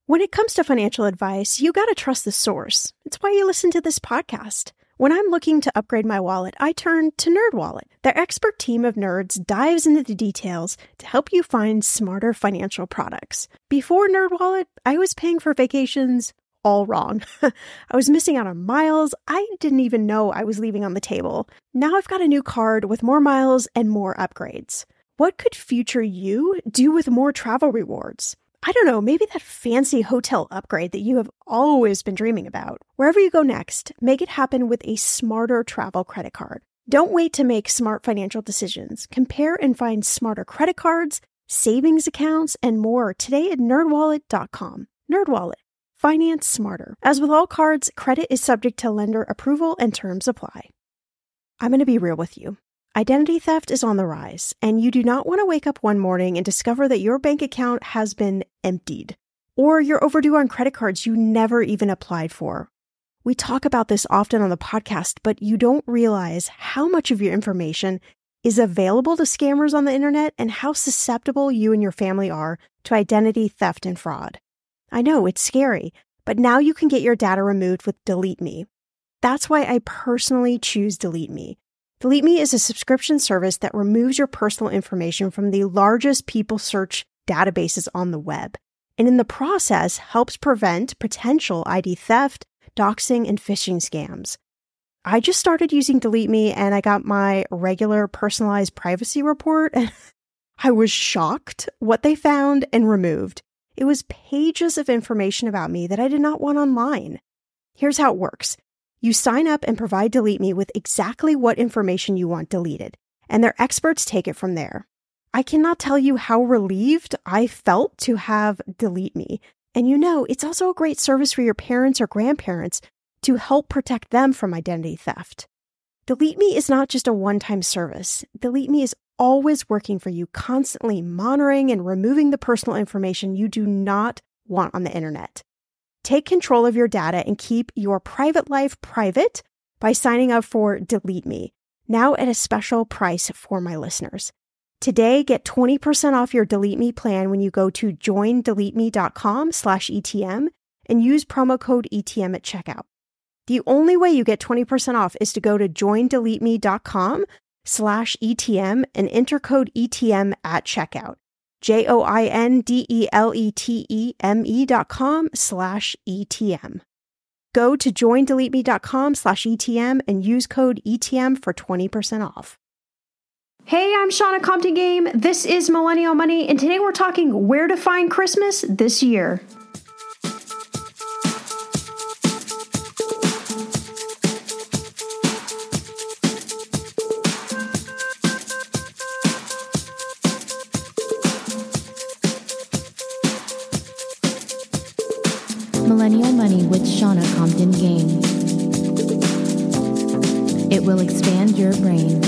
When it comes to financial advice, you gotta trust the source. It's why you listen to this podcast. When I'm looking to upgrade my wallet, I turn to NerdWallet. Their expert team of nerds dives into the details to help you find smarter financial products. Before NerdWallet, I was paying for vacations all wrong. I was missing out on miles I didn't even know I was leaving on the table. Now I've got a new card with more miles and more upgrades. What could future you do with more travel rewards? I don't know, maybe that fancy hotel upgrade that you have always been dreaming about. Wherever you go next, make it happen with a smarter travel credit card. Don't wait to make smart financial decisions. Compare and find smarter credit cards, savings accounts, and more today at nerdwallet.com. NerdWallet. Finance smarter. As with all cards, credit is subject to lender approval and terms apply. I'm going to be real with you. Identity theft is on the rise, and you do not want to wake up one morning and discover that your bank account has been emptied, or you're overdue on credit cards you never even applied for. We talk about this often on the podcast, but you don't realize how much of your information is available to scammers on the internet and how susceptible you and your family are to identity theft and fraud. I know, it's scary, but now you can get your data removed with Delete Me. That's why I personally choose Delete Me. Delete Me is a subscription service that removes your personal information from the largest people search databases on the web, and in the process helps prevent potential ID theft, doxing, and phishing scams. I just started using Delete Me and I got my regular personalized privacy report and I was shocked what they found and removed. It was pages of information about me that I did not want online. Here's how it works. You sign up and provide Delete Me with exactly what information you want deleted, and their experts take it from there. I cannot tell you how relieved I felt to have Delete Me. And you know, it's also a great service for your parents or grandparents to help protect them from identity theft. Delete Me is not just a one-time service. Delete Me is always working for you, constantly monitoring and removing the personal information you do not want on the internet. Take control of your data and keep your private life private by signing up for Delete Me, now at a special price for my listeners. Today, get 20% off your Delete Me plan when you go to joindeleteme.com/ETM and use promo code ETM at checkout. The only way you get 20% off is to go to joindeleteme.com/ETM and enter code ETM at checkout. joindeleteme.com/ETM. Go to joindeleteme.com/ETM and use code ETM for 20% off. Hey, I'm Shauna Compton Game. This is Millennial Money, and today we're talking where to find Christmas this year. Millennial Money with Shauna Compton Game. It will expand your brain.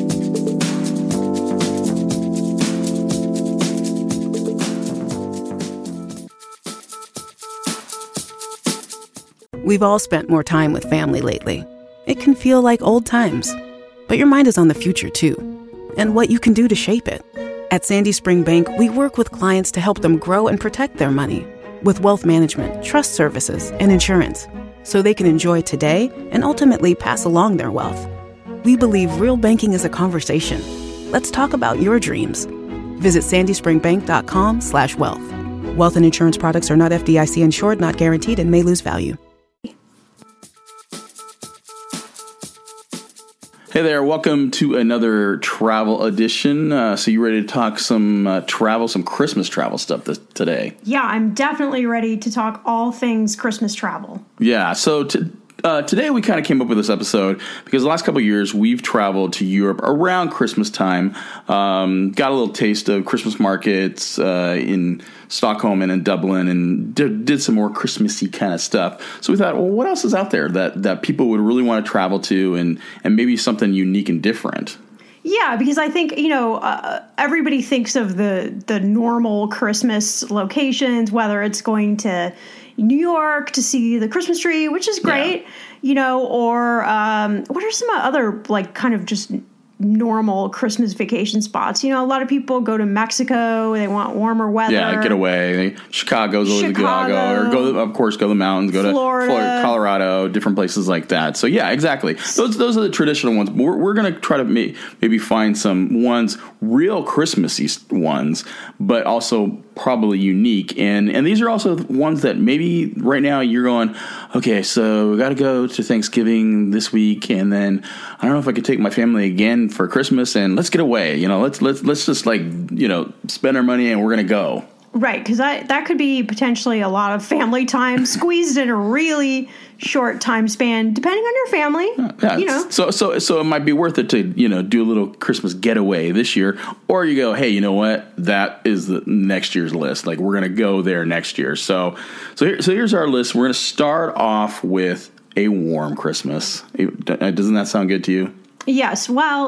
We've all spent more time with family lately. It can feel like old times, but your mind is on the future too, and what you can do to shape it. At Sandy Spring Bank, we work with clients to help them grow and protect their money with wealth management, trust services, and insurance, so they can enjoy today and ultimately pass along their wealth. We believe real banking is a conversation. Let's talk about your dreams. Visit sandyspringbank.com/wealth. Wealth and insurance products are not FDIC insured, not guaranteed, and may lose value. Hey there, welcome to another travel edition. So you ready to talk some travel, some Christmas travel stuff today? Yeah, I'm definitely ready to talk all things Christmas travel. Yeah, so today we kind of came up with this episode because the last couple of years we've traveled to Europe around Christmas time. Got a little taste of Christmas markets in Stockholm and in Dublin, and did some more Christmassy kind of stuff. So we thought, well, what else is out there that people would really want to travel to, and maybe something unique and different? Yeah, because I think, everybody thinks of the normal Christmas locations, whether it's going to New York to see the Christmas tree, which is great, or what are some other kind of just normal Christmas vacation spots. A lot of people go to Mexico. They want warmer weather. Yeah, get away. Chicago's always a good go. Or go to the mountains. Go Florida. to Florida, Colorado, different places like that. So yeah, exactly. Those are the traditional ones. We're going to try to maybe find some ones, real Christmassy ones, but also probably unique. And these are also ones that maybe right now you're going, okay, so we got to go to Thanksgiving this week, and then I don't know if I could take my family again for Christmas, and let's get away. Let's just spend our money and we're going to go. Right, because that could be potentially a lot of family time squeezed in a really short time span, depending on your family. Yeah, So it might be worth it to do a little Christmas getaway this year, or you go, hey, you know what? That is the next year's list. Like, we're gonna go there next year. So here's our list. We're gonna start off with a warm Christmas. Doesn't that sound good to you? Yes. Well,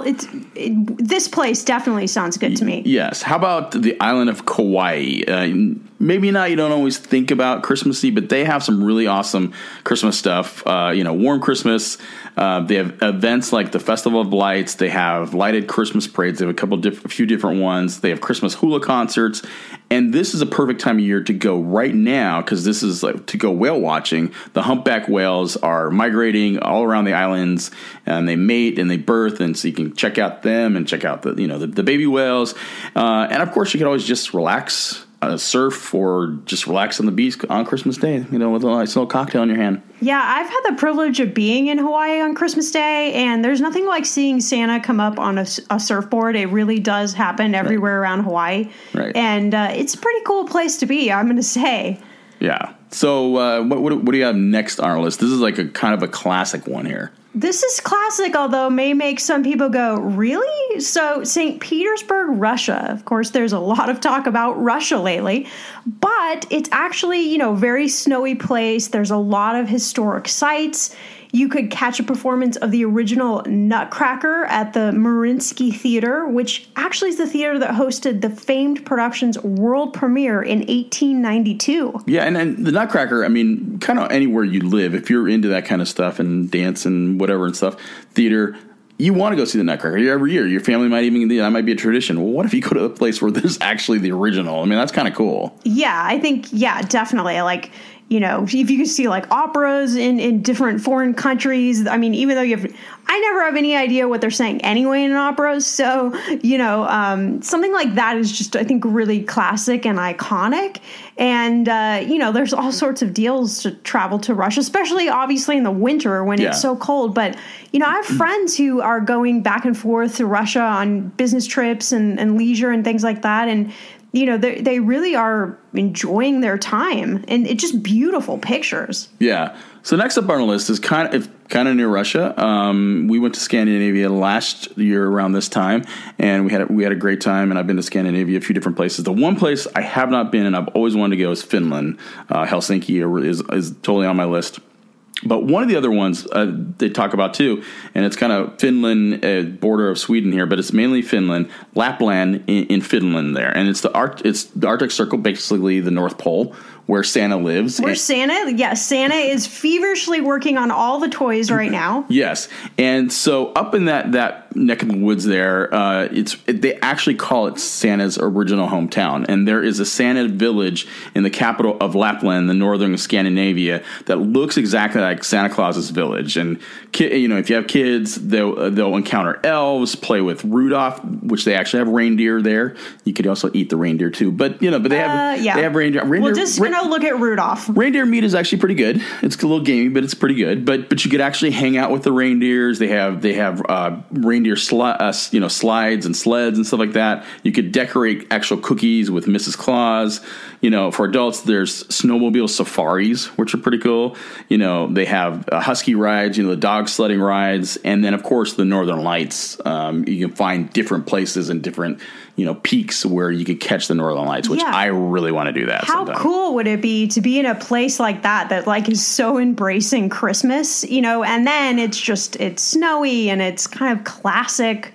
this place definitely sounds good to me. Yes. How about the island of Kauai? Maybe not. You don't always think about Christmassy, but they have some really awesome Christmas stuff. Warm Christmas. They have events like the Festival of Lights. They have lighted Christmas parades. They have a few different ones. They have Christmas hula concerts. And this is a perfect time of year to go right now, because this is to go whale watching. The humpback whales are migrating all around the islands, and they mate and they birth, and so you can check out them and check out the baby whales. And of course, you can always just relax. Surf, or just relax on the beach on Christmas Day, with a nice little cocktail in your hand. Yeah, I've had the privilege of being in Hawaii on Christmas Day, and there's nothing like seeing Santa come up on a surfboard. It really does happen everywhere around Hawaii. Right. And it's a pretty cool place to be, I'm going to say. Yeah. So what do you have next on our list? This is like a kind of a classic one here. This is classic, although may make some people go, really? So St. Petersburg, Russia. Of course, there's a lot of talk about Russia lately, but it's actually, very snowy place. There's a lot of historic sites. You could catch a performance of the original Nutcracker at the Mariinsky Theater, which actually is the theater that hosted the famed production's world premiere in 1892. Yeah, and the Nutcracker, kind of anywhere you live, if you're into that kind of stuff and dance and whatever and stuff, theater, you want to go see the Nutcracker every year. Your family might even, that might be a tradition. Well, what if you go to a place where there's actually the original? That's kind of cool. Yeah, I think, definitely. If you can see operas in different foreign countries, even though I never have any idea what they're saying anyway in an opera. So, something like that is just, I think, really classic and iconic. And, there's all sorts of deals to travel to Russia, especially obviously in the winter when it's so cold. But, I have friends who are going back and forth to Russia on business trips and leisure and things like that. And, they really are enjoying their time, and it's just beautiful pictures. Yeah. So next up on our list is kind of near Russia. We went to Scandinavia last year around this time, and we had a great time. And I've been to Scandinavia, a few different places. The one place I have not been, and I've always wanted to go, is Finland. Helsinki is totally on my list. But one of the other ones they talk about too, and it's kind of Finland, border of Sweden here, but it's mainly Finland, Lapland in Finland there, and it's the Arctic Circle, basically the North Pole, where Santa lives. Santa is feverishly working on all the toys right now. Yes, and so up in that neck of the woods there, they actually call it Santa's original hometown, and there is a Santa village in the capital of Lapland, the northern Scandinavia, that looks exactly like Santa Claus's village. And if you have kids, they'll encounter elves, play with Rudolph, which they actually have reindeer there. You could also eat the reindeer too, but they have reindeer. We're just gonna look at Rudolph. Reindeer meat is actually pretty good. It's a little gamey, but it's pretty good. But you could actually hang out with the reindeers. They have reindeer slides and sleds and stuff like that. You could decorate actual cookies with Mrs. Claus. For adults, there's snowmobile safaris, which are pretty cool. They have husky rides, the dog sledding rides, and then of course the Northern Lights. You can find different places and different peaks where you could catch the Northern Lights, which I really want to do that. How cool would it be to be in a place like that is so embracing Christmas, and then it's snowy and it's kind of classic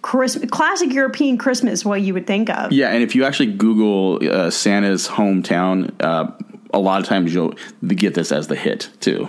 European Christmas, what you would think of. Yeah, and if you actually Google Santa's hometown, a lot of times you'll get this as the hit too.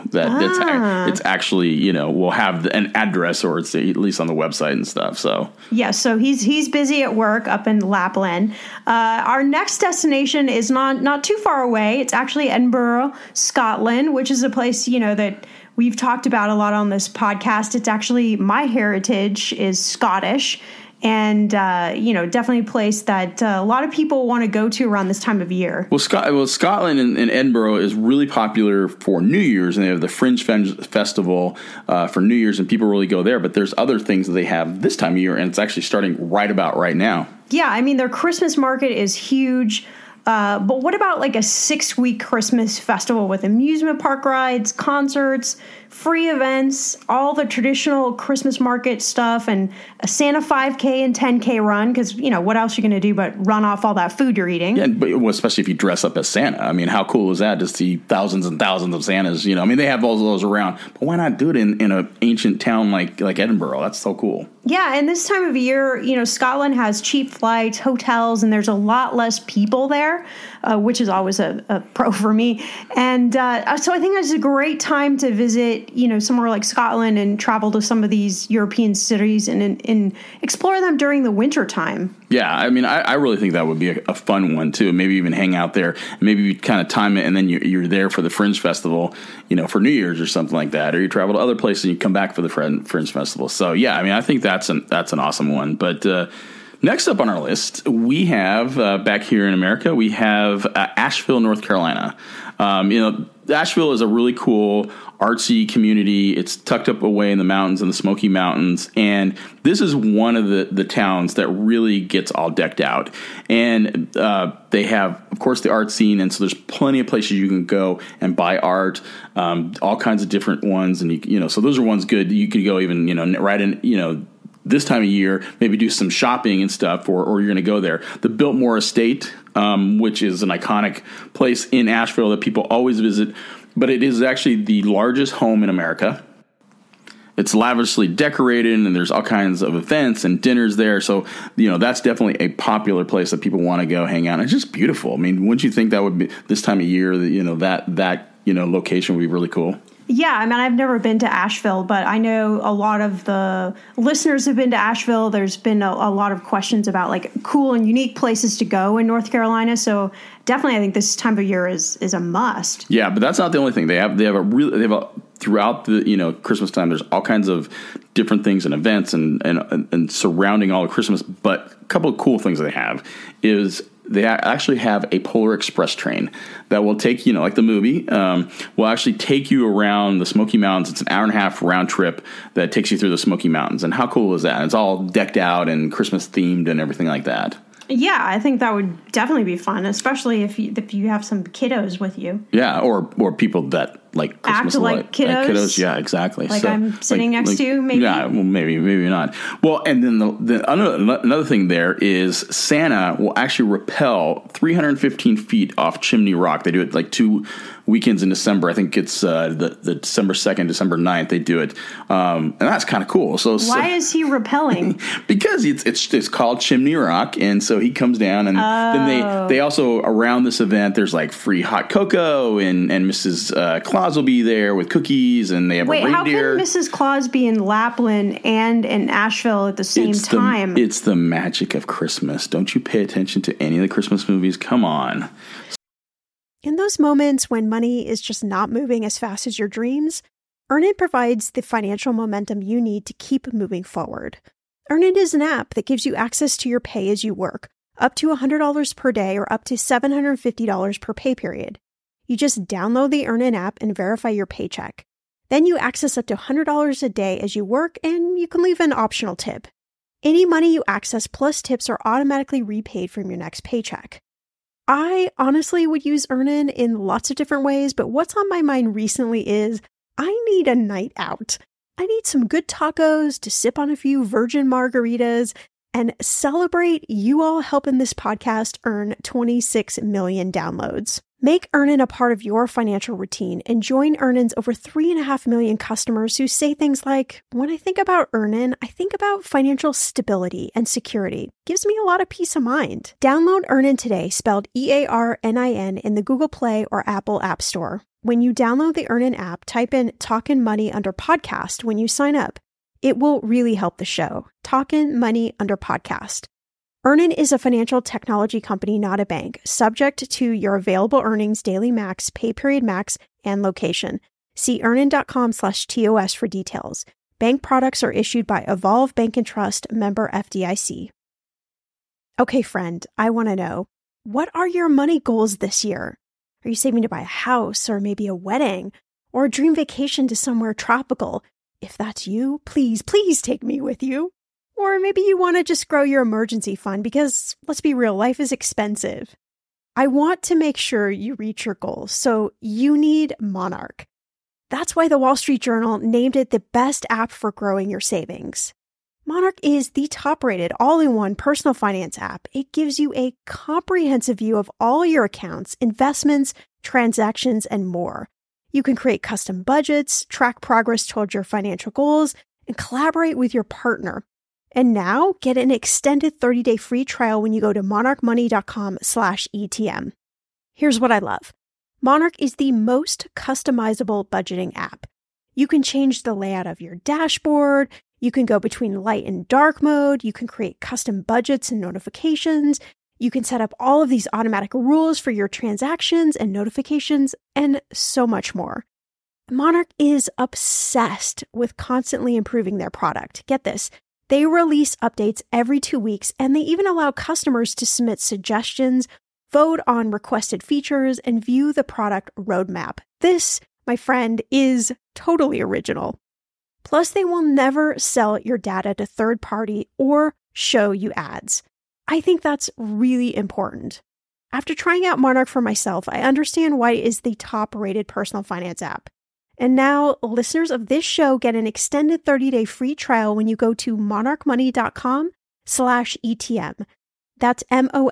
It's actually, you know, will have an address, or it's at least on the website and stuff. So yeah, so he's busy at work up in Lapland. Our next destination is not too far away. It's actually Edinburgh, Scotland, which is a place, you know, that we've talked about a lot on this podcast. It's actually, my heritage is Scottish. And, you know, definitely a place that a lot of people want to go to around this time of year. Well, Scotland and Edinburgh is really popular for New Year's, and they have the Fringe Festival for New Year's, and people really go there. But there's other things that they have this time of year, and it's actually starting right about right now. Yeah, I mean, their Christmas market is huge. But what about like a 6-week Christmas festival with amusement park rides, concerts, free events, all the traditional Christmas market stuff, and a Santa 5K and 10K run? Because, you know, what else are you going to do but run off all that food you're eating? Yeah, but especially if you dress up as Santa. I mean, how cool is that to see thousands and thousands of Santas? You know, I mean, they have all those around, but why not do it in an ancient town like Edinburgh? That's so cool. Yeah, and this time of year, you know, Scotland has cheap flights, hotels, and there's a lot less people there, which is always a pro for me. And so I think that's a great time to visit, you know, somewhere like Scotland and travel to some of these European cities and explore them during the winter time. Yeah, I mean, I really think that would be a fun one, too. Maybe even hang out there. Maybe you kind of time it, and then you're there for the Fringe Festival, you know, for New Year's or something like that. Or you travel to other places and you come back for the Fringe Festival. So, yeah, I mean, I think that's an awesome one. But next up on our list, we have, back here in America, we have Asheville, North Carolina. You know, Asheville is a really cool artsy community. It's tucked up away in the mountains, in the Smoky Mountains, and this is one of the towns that really gets all decked out. And they have, of course, the art scene, and so there's plenty of places you can go and buy art, all kinds of different ones, and you know, so those are ones good. You could go even, you know, right in, you know, this time of year, maybe do some shopping and stuff, or you're going to go there. The Biltmore Estate, which is an iconic place in Asheville that people always visit, but it is actually the largest home in America. It's lavishly decorated, and there's all kinds of events and dinners there. So, you know, that's definitely a popular place that people want to go hang out. It's just beautiful. I mean, wouldn't you think that would be this time of year, that, you know, that you know, location would be really cool? Yeah, I mean, I've never been to Asheville, but I know a lot of the listeners have been to Asheville. There's been a lot of questions about like cool and unique places to go in North Carolina. So definitely, I think this time of year is a must. Yeah, but that's not the only thing. They have throughout the, you know, Christmas time, there's all kinds of different things and events and surrounding all of Christmas. But a couple of cool things they have is they actually have a Polar Express train that will take, you know, like the movie, will actually take you around the Smoky Mountains. It's an hour-and-a-half round trip that takes you through the Smoky Mountains. And how cool is that? And it's all decked out and Christmas themed and everything like that. Yeah, I think that would definitely be fun, especially if you have some kiddos with you. Yeah, or people that like Christmas act like kiddos. Like kiddos, yeah, exactly. Like, so, I'm sitting next to you, maybe. Yeah, well, maybe not. Well, and then another thing there is Santa will actually rappel 315 feet off Chimney Rock. They do it like 2 weekends in December. I think it's the December 2nd, December 9th. They do it, and that's kind of cool. So why is he rappelling? Because it's called Chimney Rock, and so he comes down, and then they also, around this event, there's like free hot cocoa, and Mrs. Claus will be there with cookies, and they have a reindeer. How can Mrs. Claus be in Lapland and in Asheville at the same time? It's the magic of Christmas. Don't you pay attention to any of the Christmas movies? Come on. In those moments when money is just not moving as fast as your dreams, Earnin provides the financial momentum you need to keep moving forward. Earnin is an app that gives you access to your pay as you work, up to $100 per day or up to $750 per pay period. You just download the Earnin app and verify your paycheck. Then you access up to $100 a day as you work, and you can leave an optional tip. Any money you access plus tips are automatically repaid from your next paycheck. I honestly would use Earnin in lots of different ways, but what's on my mind recently is I need a night out. I need some good tacos to sip on a few virgin margaritas and celebrate you all helping this podcast earn 26 million downloads. Make Earnin a part of your financial routine and join Earnin's over 3.5 million customers who say things like, when I think about Earnin, I think about financial stability and security. Gives me a lot of peace of mind. Download Earnin today, spelled EARNIN, in the Google Play or Apple App Store. When you download the Earnin app, type in Talkin' Money under podcast when you sign up. It will really help the show. Talkin' Money under podcast. Earnin is a financial technology company, not a bank, subject to your available earnings, daily max, pay period max, and location. See earnin.com/TOS for details. Bank products are issued by Evolve Bank and Trust, member FDIC. Okay, friend, I want to know, what are your money goals this year? Are you saving to buy a house or maybe a wedding or a dream vacation to somewhere tropical? If that's you, please take me with you. Or maybe you want to just grow your emergency fund because, let's be real, life is expensive. I want to make sure you reach your goals, so you need Monarch. That's why the Wall Street Journal named it the best app for growing your savings. Monarch is the top-rated all-in-one personal finance app. It gives you a comprehensive view of all your accounts, investments, transactions, and more. You can create custom budgets, track progress towards your financial goals, and collaborate with your partner. And now, get an extended 30-day free trial when you go to monarchmoney.com/ETM. Here's what I love. Monarch is the most customizable budgeting app. You can change the layout of your dashboard. You can go between light and dark mode. You can create custom budgets and notifications. You can set up all of these automatic rules for your transactions and notifications, and so much more. Monarch is obsessed with constantly improving their product. Get this. They release updates every 2 weeks, and they even allow customers to submit suggestions, vote on requested features, and view the product roadmap. This, my friend, is totally original. Plus, they will never sell your data to third party or show you ads. I think that's really important. After trying out Monarch for myself, I understand why it is the top-rated personal finance app. And now, listeners of this show get an extended 30-day free trial when you go to monarchmoney.com/ETM. That's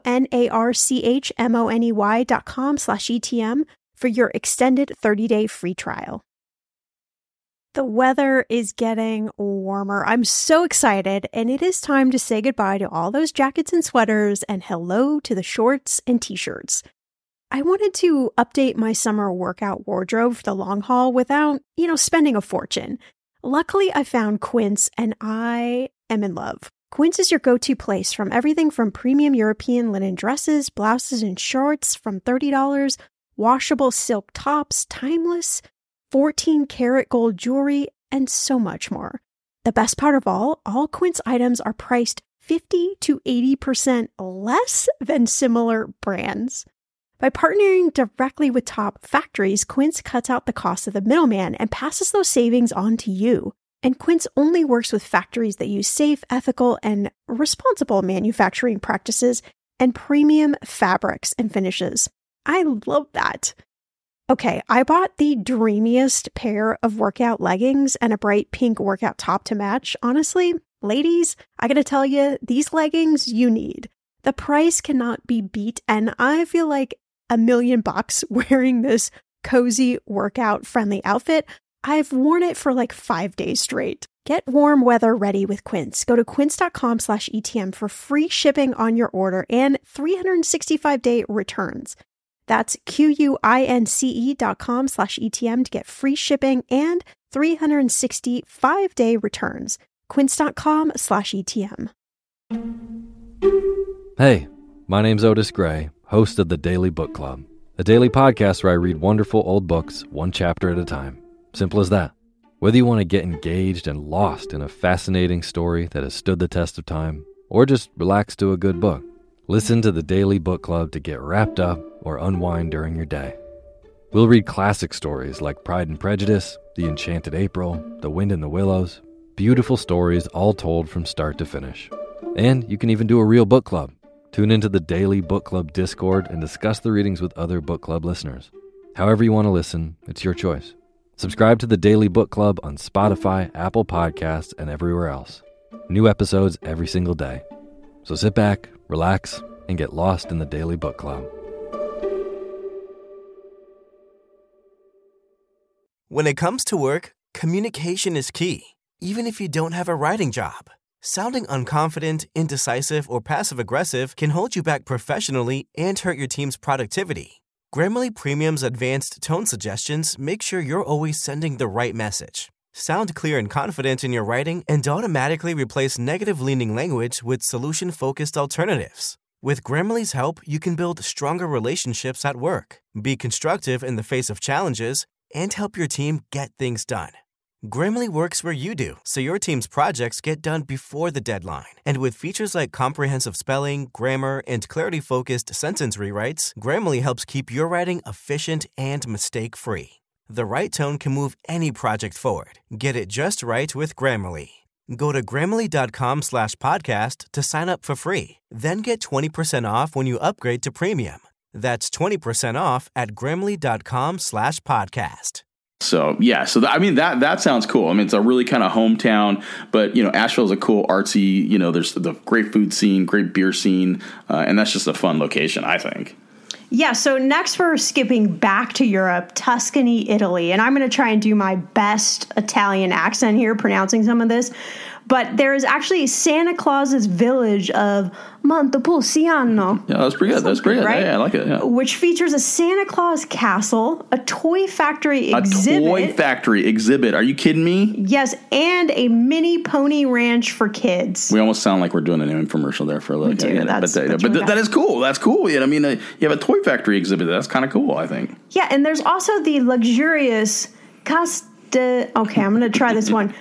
monarchmoney.com/ETM for your extended 30-day free trial. The weather is getting warmer. I'm so excited, and it is time to say goodbye to all those jackets and sweaters and hello to the shorts and t-shirts. I wanted to update my summer workout wardrobe for the long haul without, spending a fortune. Luckily, I found Quince, and I am in love. Quince is your go-to place from everything from premium European linen dresses, blouses, and shorts from $30, washable silk tops, timeless, 14-karat gold jewelry, and so much more. The best part of all Quince items are priced 50 to 80% less than similar brands. By partnering directly with top factories, Quince cuts out the cost of the middleman and passes those savings on to you. And Quince only works with factories that use safe, ethical, and responsible manufacturing practices and premium fabrics and finishes. I love that. Okay, I bought the dreamiest pair of workout leggings and a bright pink workout top to match. Honestly, ladies, I gotta tell you, these leggings you need. The price cannot be beat, and I feel like $1 million wearing this cozy workout friendly outfit. I've worn it for like 5 days straight. Get warm weather ready with Quince. Go to quince.com/ETM for free shipping on your order and 365-day returns. That's QUINCE.com/ETM to get free shipping and 365-day returns. Quince.com/ETM. Hey, my name's Otis Gray, host of the Daily Book Club, a daily podcast where I read wonderful old books, one chapter at a time. Simple as that. Whether you want to get engaged and lost in a fascinating story that has stood the test of time, or just relax to a good book, listen to the Daily Book Club to get wrapped up or unwind during your day. We'll read classic stories like Pride and Prejudice, The Enchanted April, The Wind in the Willows, beautiful stories all told from start to finish. And you can even do a real book club. Tune into the Daily Book Club Discord and discuss the readings with other book club listeners. However you want to listen, it's your choice. Subscribe to the Daily Book Club on Spotify, Apple Podcasts, and everywhere else. New episodes every single day. So sit back, relax, and get lost in the Daily Book Club. When it comes to work, communication is key, even if you don't have a writing job. Sounding unconfident, indecisive, or passive-aggressive can hold you back professionally and hurt your team's productivity. Grammarly Premium's advanced tone suggestions make sure you're always sending the right message. Sound clear and confident in your writing and automatically replace negative-leaning language with solution-focused alternatives. With Grammarly's help, you can build stronger relationships at work, be constructive in the face of challenges, and help your team get things done. Grammarly works where you do, so your team's projects get done before the deadline. And with features like comprehensive spelling, grammar, and clarity-focused sentence rewrites, Grammarly helps keep your writing efficient and mistake-free. The right tone can move any project forward. Get it just right with Grammarly. Go to Grammarly.com/podcast to sign up for free. Then get 20% off when you upgrade to premium. That's 20% off at Grammarly.com/podcast. So, yeah. So, that sounds cool. I mean, it's a really kind of hometown, but, Asheville is a cool artsy, there's the great food scene, great beer scene, and that's just a fun location, I think. Yeah, so next we're skipping back to Europe, Tuscany, Italy, and I'm going to try and do my best Italian accent here, pronouncing some of this. But there is actually Santa Claus's village of Montepulciano. Yeah, that's pretty good. That's pretty good. Right? Yeah, I like it. Yeah. Which features a Santa Claus castle, a toy factory exhibit. A toy factory exhibit. Are you kidding me? Yes, and a mini pony ranch for kids. We almost sound like we're doing an infomercial there for a little bit. But that is cool. That's cool. You have a toy factory exhibit. That's kind of cool, I think. Yeah, and there's also the luxurious okay, I'm going to try this one.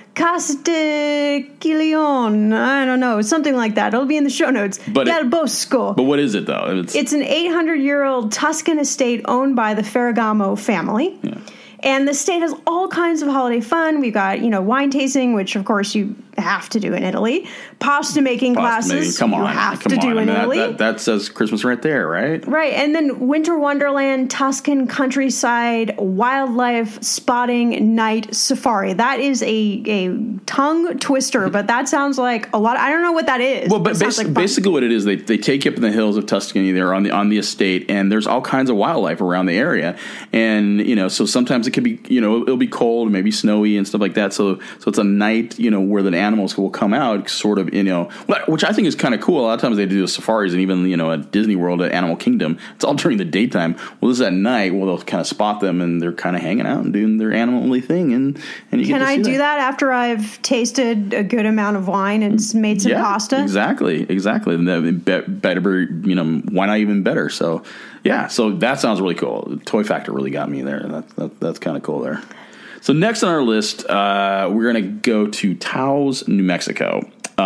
Castiglione. I don't know. Something like that. It'll be in the show notes. Del Bosco. But what is it, though? It's an 800-year-old Tuscan estate owned by the Ferragamo family. Yeah. And the estate has all kinds of holiday fun. We've got, wine tasting, which, of course, you have to do in Italy. Pasta making classes. Come on. You have to do in Italy. That says Christmas right there, right? Right. And then Winter Wonderland, Tuscan countryside, wildlife spotting night safari. That is a tongue twister, but that sounds like a lot. I don't know what that is. Well, but basically what it is, they take you up in the hills of Tuscany. They're on the estate, and there's all kinds of wildlife around the area. And, so sometimes it could be, it'll be cold, maybe snowy and stuff like that. So it's a night, where the animals will come out sort of, which I think is kind of cool. A lot of times they do safaris and even, at Disney World, at Animal Kingdom, it's all during the daytime. Well, this is at night. Well, they'll kind of spot them and they're kind of hanging out and doing their animal-y thing. And you Can I do that after I've tasted a good amount of wine and made some pasta? Exactly. And better, why not even better? So, yeah, so that sounds really cool. The Toy Factor really got me there. That's kind of cool there. So next on our list, we're going to go to Taos, New Mexico.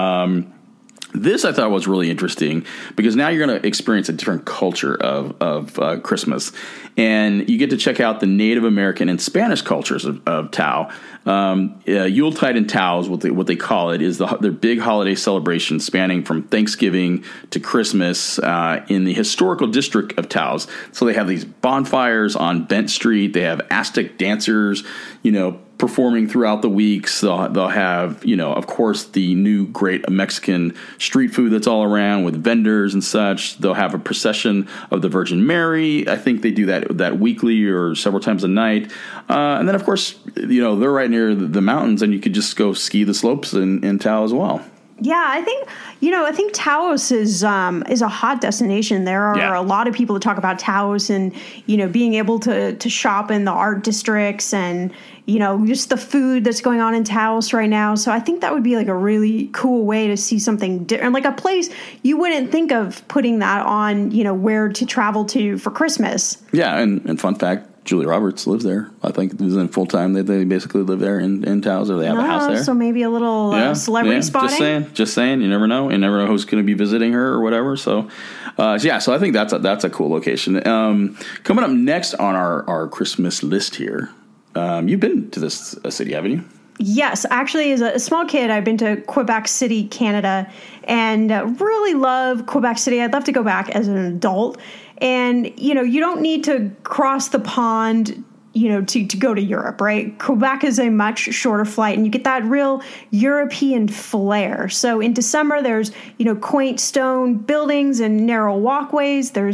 This I thought was really interesting because now you're going to experience a different culture of Christmas, and you get to check out the Native American and Spanish cultures of Taos. Yuletide in Taos, what they call it, is their big holiday celebration spanning from Thanksgiving to Christmas in the historical district of Taos. So they have these bonfires on Bent Street. They have Aztec dancers, performing throughout the weeks. They'll have, of course, the new great Mexican street food that's all around with vendors and such. They'll have a procession of the Virgin Mary. I think they do that weekly or several times a night. And then, of course, they're right near the mountains, and you could just go ski the slopes in Taos as well. Yeah, I think Taos is a hot destination. There are a lot of people that talk about Taos and, being able to shop in the art districts and, just the food that's going on in Taos right now. So I think that would be like a really cool way to see something different, like a place you wouldn't think of putting that on, where to travel to for Christmas. Yeah. And fun fact, Julia Roberts lives there. I think in full time. They basically live there in Taos, or they have a house there. So maybe a little celebrity spotting. Just saying. You never know. You never know who's going to be visiting her or whatever. So I think that's a cool location. Coming up next on our Christmas list here, you've been to this city, haven't you? Yes, actually, as a small kid, I've been to Quebec City, Canada, and really love Quebec City. I'd love to go back as an adult. And, you don't need to cross the pond, to go to Europe, right? Quebec is a much shorter flight, and you get that real European flair. So in December, there's, quaint stone buildings and narrow walkways. There's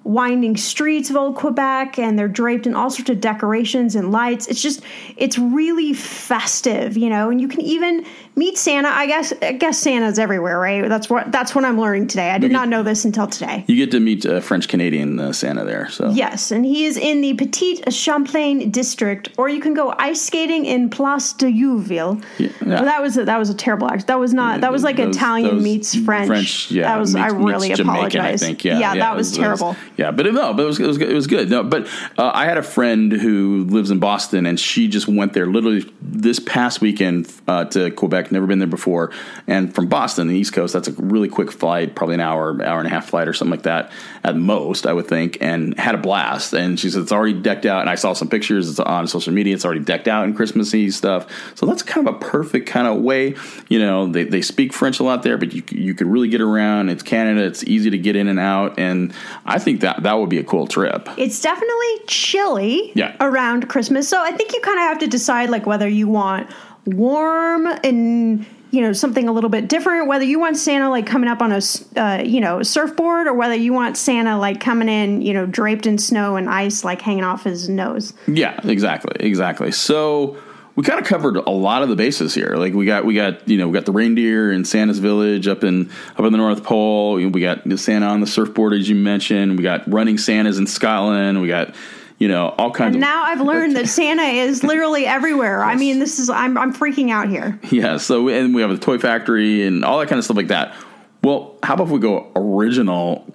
winding streets of old Quebec, and they're draped in all sorts of decorations and lights. It's really festive, and you can even meet Santa. I guess Santa's everywhere, right? That's what I'm learning today. I did not know this until today. You get to meet French-Canadian Santa there. So yes, and he is in the Petite Champlain district, or you can go ice skating in Place de Youville. Yeah. Well, that was a terrible accent. That was not. That was like Italian meets French. Yeah, I really apologize. Jamaican, I think. Yeah, that was terrible. But it was good. No, but I had a friend who lives in Boston, and she just went there literally this past weekend to Quebec. Never been there before, and from Boston, the East Coast, that's a really quick flight, probably an hour and a half flight or something like that at most, I would think, and had a blast. And she said it's already decked out, and I saw some pictures. It's on social media. It's already decked out in Christmassy stuff. So that's kind of a perfect kind of way. They speak French a lot there, but you could really get around. It's Canada. It's easy to get in and out, and I think that would be a cool trip. It's definitely chilly around Christmas, so I think you kind of have to decide like whether you want warm and something a little bit different, whether you want Santa like coming up on a surfboard, or whether you want Santa like coming in draped in snow and ice, like hanging off his nose. Yeah, exactly. So we kind of covered a lot of the bases here. Like we got the reindeer in Santa's village up in the North Pole. We got Santa on the surfboard, as you mentioned. We got running Santas in Scotland. We got all kinds. And now I've learned that Santa is literally everywhere. Yes. I mean, I'm freaking out here. Yeah. So and we have the toy factory and all that kind of stuff like that. Well, how about if we go original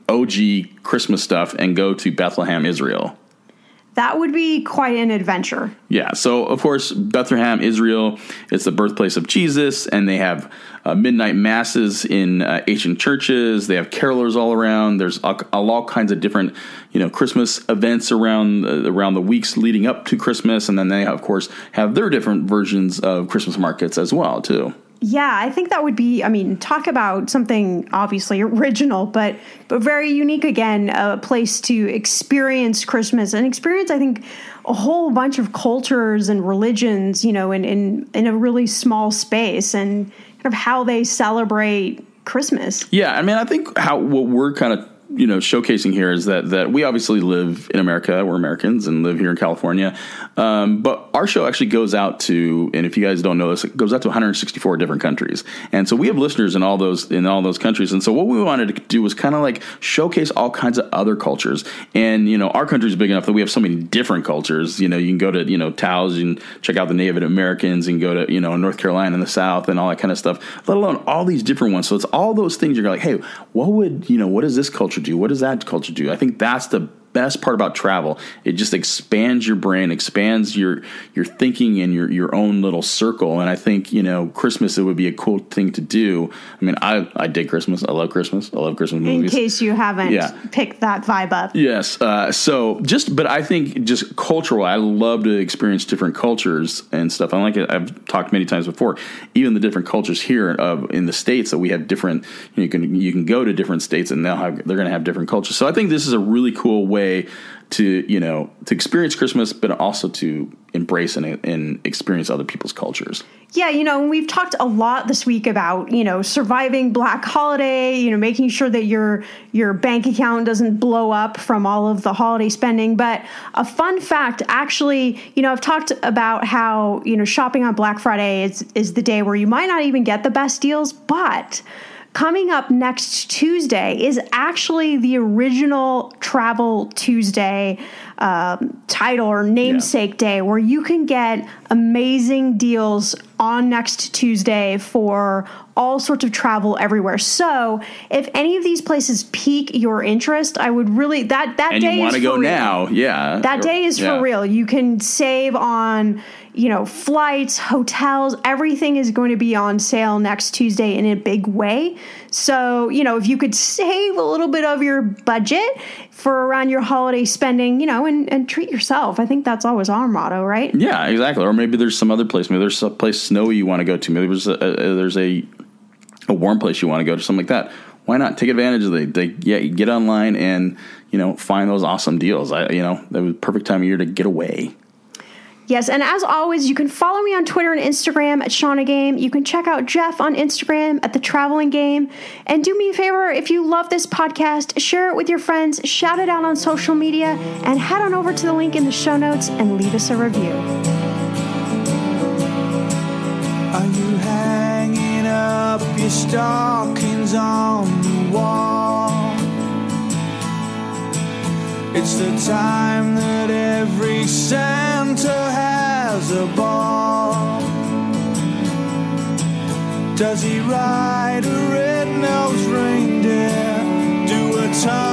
OG Christmas stuff and go to Bethlehem, Israel? That would be quite an adventure. Yeah. So, of course, Bethlehem, Israel, it's the birthplace of Jesus, and they have midnight masses in ancient churches. They have carolers all around. There's all kinds of different, Christmas events around the weeks leading up to Christmas. And then they, of course, have their different versions of Christmas markets as well, too. Yeah, I think that would be, talk about something obviously original, but very unique again, a place to experience Christmas and experience, I think, a whole bunch of cultures and religions, in a really small space, and kind of how they celebrate Christmas. Yeah, I think what we're kind of showcasing here is that we obviously live in America. We're Americans and live here in California. But our show actually goes out to, and if you guys don't know this, it goes out to 164 different countries. And so we have listeners in all those countries. And so what we wanted to do was kind of like showcase all kinds of other cultures. And, our country is big enough that we have so many different cultures. You can go to, Taos and check out the Native Americans, and go to, North Carolina in the South and all that kind of stuff, let alone all these different ones. So it's all those things you're like, hey, what does this culture do? What does that culture do? I think that's the best part about travel. It just expands your brain, expands your thinking in your own little circle. And I think, Christmas, it would be a cool thing to do. I dig Christmas. I love Christmas. I love Christmas movies. In case you haven't picked that vibe up. Yes. But I think just cultural, I love to experience different cultures and stuff. I've talked many times before, even the different cultures here in the States, that we have different, you can go to different states and they're going to have different cultures. So I think this is a really cool way to experience Christmas, but also to embrace and experience other people's cultures. Yeah, we've talked a lot this week about, surviving Black Holiday, making sure that your bank account doesn't blow up from all of the holiday spending. But a fun fact, actually, I've talked about how, shopping on Black Friday is the day where you might not even get the best deals, but coming up next Tuesday is actually the original Travel Tuesday title or namesake day, where you can get amazing deals on next Tuesday for all sorts of travel everywhere. So if any of these places pique your interest, I would really, that and day is for real. And you want to go now, yeah. That day is for real. You can save on, flights, hotels, everything is going to be on sale next Tuesday in a big way. So, if you could save a little bit of your budget for around your holiday spending, and treat yourself. I think that's always our motto, right? Yeah, exactly. Or maybe there's some other place. Maybe there's a place snowy you want to go to. Maybe there's a warm place you want to go to, something like that. Why not take advantage of you get online and, find those awesome deals. That was perfect time of year to get away. Yes, and as always, you can follow me on Twitter and Instagram at Shauna Game. You can check out Jeff on Instagram at The Traveling Game. And do me a favor, if you love this podcast, share it with your friends, shout it out on social media, and head on over to the link in the show notes and leave us a review. Are you hanging up your stockings on the wall? It's the time that every Santa has a ball. Does he ride a red-nosed reindeer? Do a ton